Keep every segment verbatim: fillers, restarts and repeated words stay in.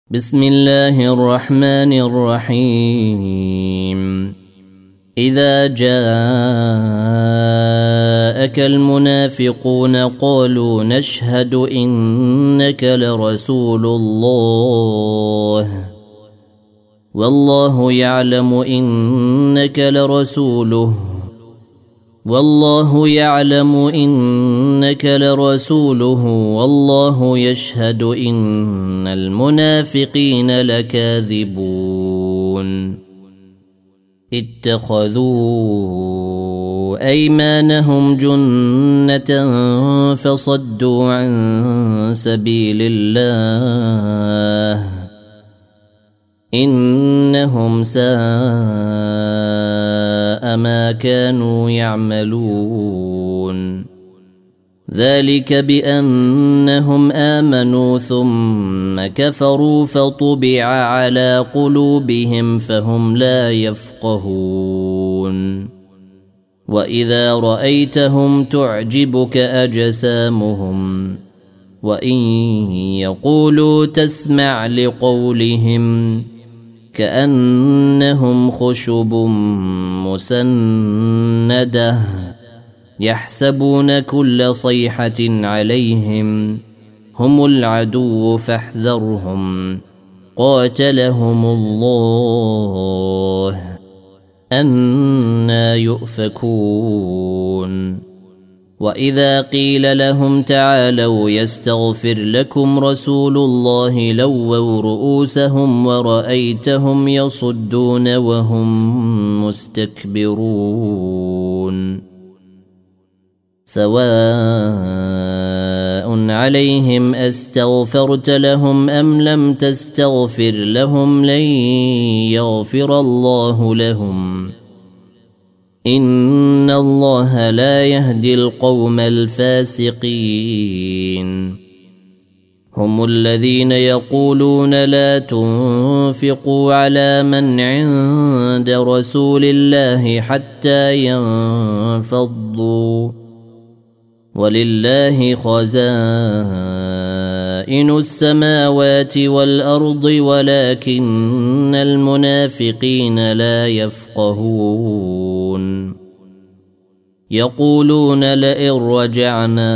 بسم الله الرحمن الرحيم. إذا جاءك المنافقون قالوا نشهد إنك لرسول الله والله يعلم إنك لرسوله والله يعلم إنك لرسوله والله يشهد إن المنافقين لكاذبون. اتخذوا أيمانهم جنة فصدوا عن سبيل الله إنهم ساء ما كانوا يعملون. ذلك بأنهم آمنوا ثم كفروا فطبع على قلوبهم فهم لا يفقهون. وإذا رأيتهم تعجبك أجسامهم وإن يقولوا تسمع لقولهم كأنهم خشب مسندة يحسبون كل صيحة عليهم هم العدو فاحذرهم قاتلهم الله أنى يؤفكون. وإذا قيل لهم تعالوا يستغفر لكم رسول الله لووا رؤوسهم ورأيتهم يصدون وهم مستكبرون. سواء عليهم أستغفرت لهم أم لم تستغفر لهم لن يغفر الله لهم إن الله لا يهدي القوم الفاسقين. هم الذين يقولون لا تنفقوا على من عند رسول الله حتى ينفضوا ولله خزائن السماوات والأرض ولكن المنافقين لا يفقهون. يقولون لئن رجعنا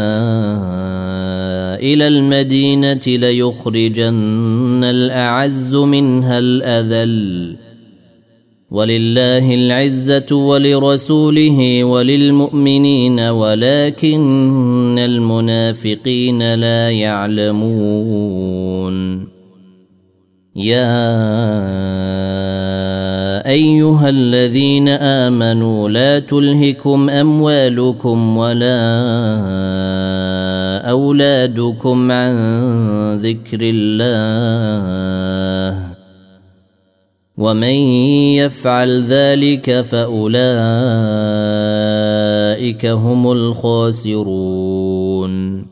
إلى المدينة ليخرجن الأعز منها الأذل ولله العزة ولرسوله وللمؤمنين ولكن المنافقين لا يعلمون. يا أيها الذين آمنوا لا تلهكم أموالكم ولا أولادكم عن ذكر الله ومن يفعل ذلك فأولئك هم الخاسرون.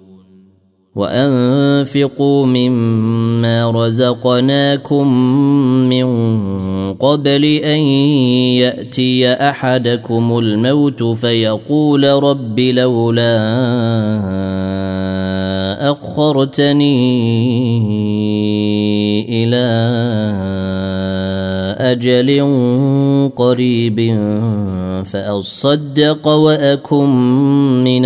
وأنفقوا مما رزقناكم من قبل أن يأتي أحدكم الموت فيقول رب لولا أخرتني إلى أجل قريب فأصدق وأكن من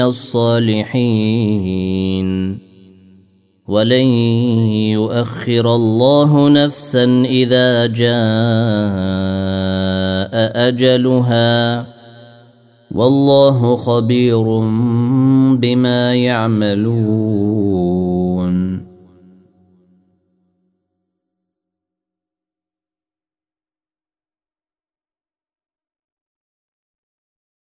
الصالحين ولن يؤخر الله نفسا إذا جاء أجلها والله خبير بما يعملون.